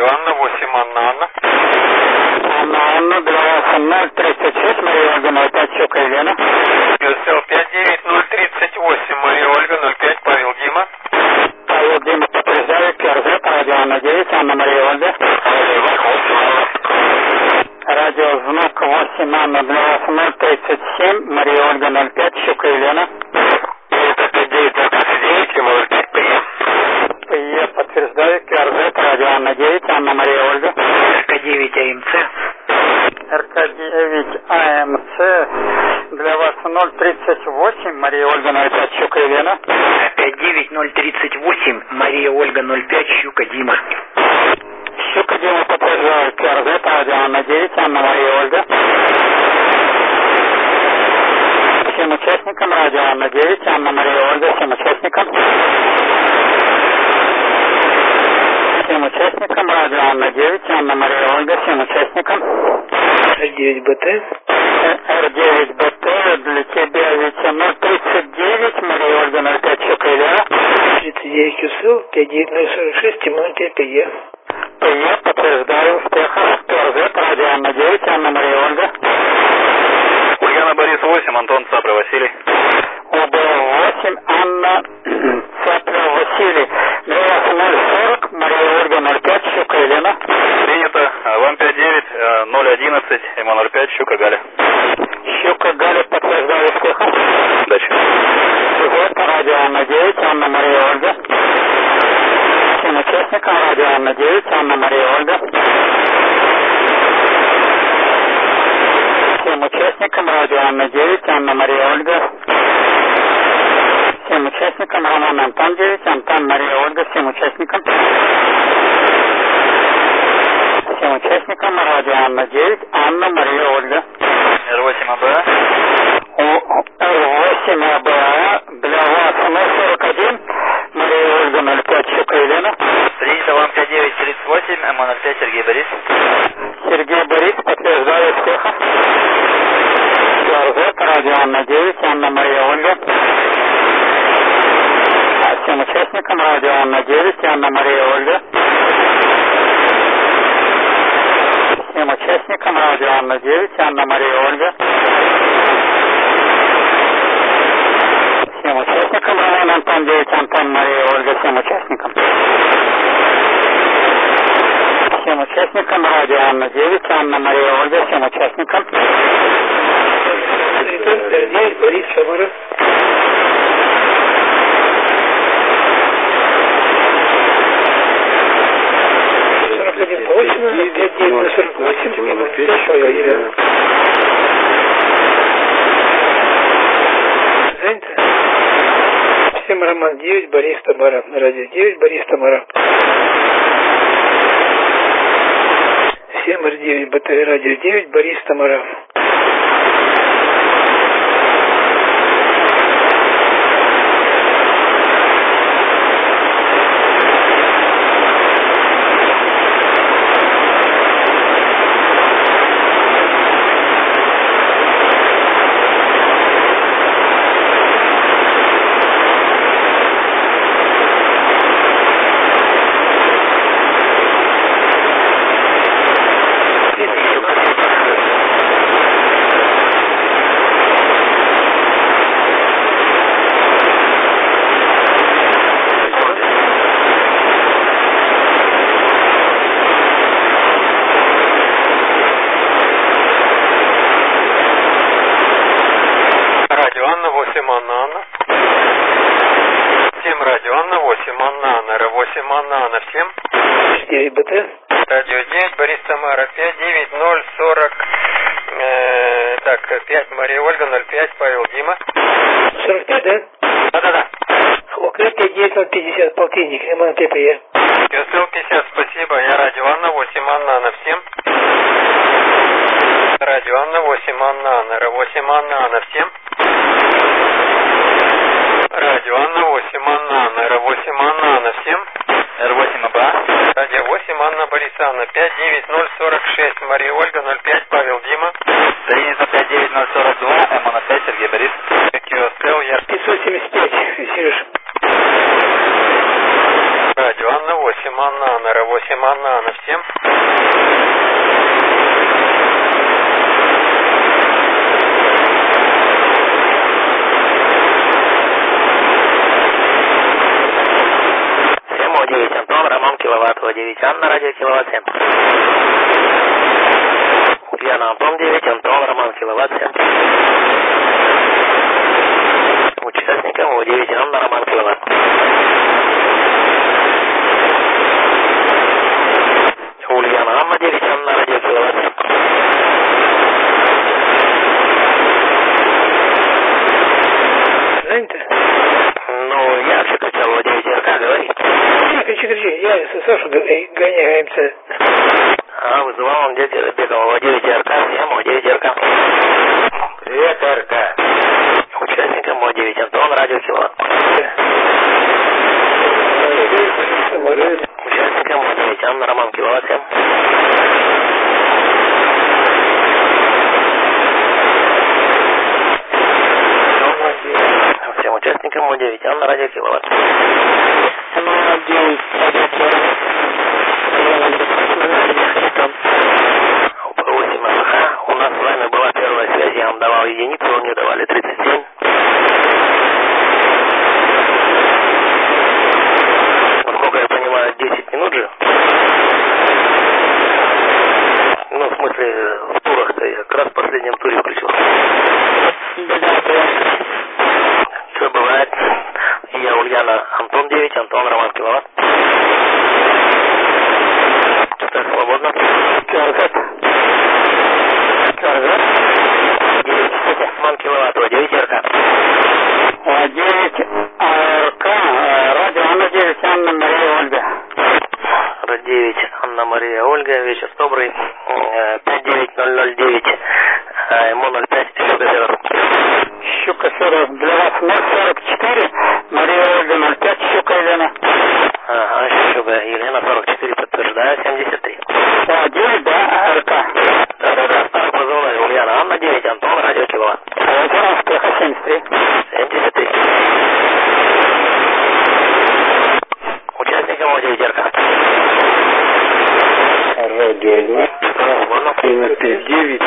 Радио Анна, 8 Анна, Анна. Анна, для вас 036, Мария Ольга, 05, Щука Елена. ЮСЛ 59038, Мария Ольга, 05, Павел Дима. Павел Дима, подтверждаю, КРЗ, Радио Анна 9, Анна Мария Ольга. Радио Звук 8 Анна, для вас 037, Мария Ольга, 05, Щука Елена. Я подтверждаю, КРЗ, Радио Анна 9, Анна Мария Ольга. РК-9 АМЦ. РК-9 АМЦ, для вас 038, Мария Ольга, 05, Щука Елена. РК-9 038, Мария Ольга, 05, Щука Дима. Щука Дима, подтверждаю, КРЗ, Радио Анна 9, Анна Мария Ольга. Всем участникам Радио Анна 9, Анна Мария Ольга, всем участникам. Всем участникам Радио Анна 9, Анна Мария Ольга, всем участникам. Р9БТ. Р9БТ, для тебя ведь 039, Мария Ольга, 05, Щука Елена. 39 КСЛ, 59046, Тимон ТПЕ. ПЕ, подтверждаю, успехов. КРЗ, Радио Анна 9, Анна Мария Ольга. Ульяна Борис 8, Антон Цапля Василий. ОБ8, Анна Цапля Василий. Для вас 040, Мария Ольга, 05, Щука Елена. Принято. Вам 59, 011, М 05, Щука Галя. Щука Галя, подтверждаю, успехов. Удачи. Радио Анна 9, Анна Мария Ольга. Всем участникам Радио Анна 9, Анна Мария Ольга. Всем участникам Радио Анна 9, Анна Мария Ольга. Всем участникам Роман Антон 9, Антон Мария Ольга, всем участникам. Всем участникам Радио Анна 9, Анна Мария Ольга. Р8 АБА. Р8 АБА, для вас 041, Мария Ольга, 05, Щука Елена. Принято. Вам 5938, М 05, Сергей Борис. Сергей Борис, подтверждаю, успехов. КРЗ, Радио Анна 9, Анна Мария Ольга. Всем участникам Радио Анна 9, Анна Мария Ольга. Всем участникам Радио Анна 9, Анна Мария Ольга. Всем участникам Роман Антон 9, Антон Мария Ольга, всем участникам. Всем участникам Радио Анна 9, Анна Мария Ольга, всем участникам. Р9 Борис Самара. Всем Роман 9, Борис Тамара. Радио 9, Борис Тамара. Всем Р9 БТ, Радио 9, Борис Тамара. Всем. 9 БТ. Радио 9, Борис Тамара, 59040. Так, 5 Мария Ольга, 05, Павел Дима. 45, да? Да-да-да. ОК 59050, полтинник, МН ТПЕ. ЮСЛ 50, спасибо. Я Радио Анна, 8 Анна, Анна, всем. Радио Анна, 8 Анна, Анна, Р8 Анна, Анна, всем. Радио Анна, 8 Анна, Анна, Р8 Анна, Анна, всем. Р8 АБА. Радио 8 Анна Борис Анна, 59046, Мария Ольга, 05, Павел Дима. Принято 59042, МН5, Сергей Борис. КСЛ, я 575, Сереж. Радио Анна, 8 Анна, Анна, РА-8 Анна, Анна, всем. О9 Антон, Роман, киловатт, О9 Анна, радио киловатт 7. Ульяна, Антон 9, Антон, Роман, киловатт 7. Участникам О9 Анна, Роман, киловатт. Ульяна, Анна 9, Анна, радио киловатт 7. Занято? Ну, я все кричал О9 РК, говори. Кричи, я Сашу гоняемся. А, вызывал он где-то бегал О9 РК, всем О9 РК. Привет, РК. Участникам О9 Антон, радио киловатт. Участникам О9 Анна, Роман, киловатт 7. Всем участникам О9 Анна, радио киловатт. П8 АХ. У нас с вами была первая связь, я вам давал единицу, вы мне давали 37. Насколько я понимаю, 10 минут же. Ну, в смысле, в турах-то я как раз в последнем туре включил. Все бывает. Я Ульяна, Антон 9, Антон, Роман, киловатт. Так, свободно. Роман, киловатт, О9 РК. О9 РК, радио Анна 9, Анна Мария Ольга. Ра-9, Анна Мария Ольга, вечер добрый. 59009, МО-05, Щука-Север. Щука-Север, для вас 044, Мария Ольга 05, Щука Елена. Ага, Щука Елена, 44, подтверждаю, 73. О9, да, РК. Да, старый позывной, Ульяна, Анна 9, Антон, радио киловатт. Озера Успеха 73. 73. Участникам О9 РК. Радио 9.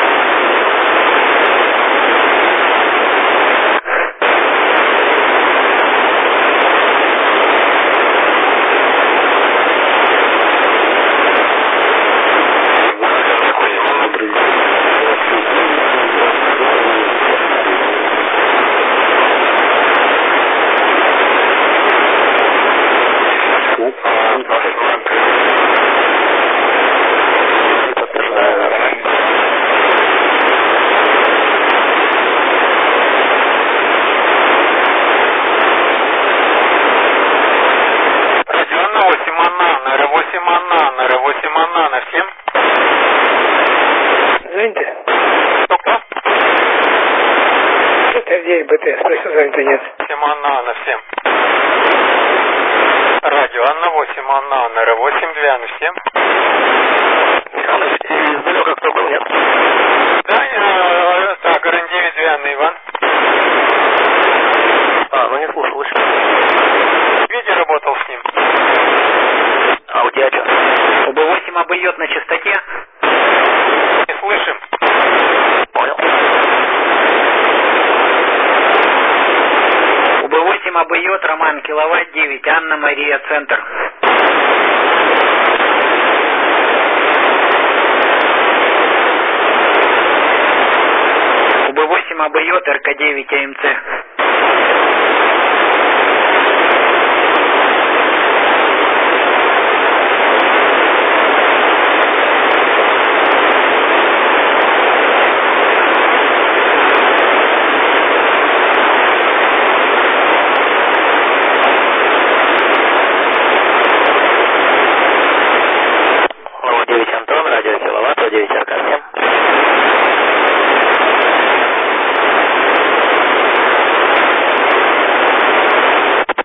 БТ, спросил, занято нет. 8 Анна, Анна, всем. Радио Анна 8, Анна, Анна, Р8, 2 Анны, всем. Михалыч, издалека кто был, нет? Да, так, РН9, 2 Анны, Иван. А, ну не слушал еще. Виде работал с ним. А у тебя что? УБ8 обойдет на частоте. Не слышим. Понял. УБ8 обойдет, Роман, киловатт 9, Анна Мария, центр. УБ8 обойдет, РК9, АМЦ.